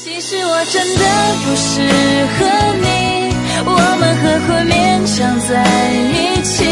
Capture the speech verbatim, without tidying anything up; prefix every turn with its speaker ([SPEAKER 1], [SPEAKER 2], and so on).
[SPEAKER 1] 其实我真的不适合你，我们何会勉强在一起？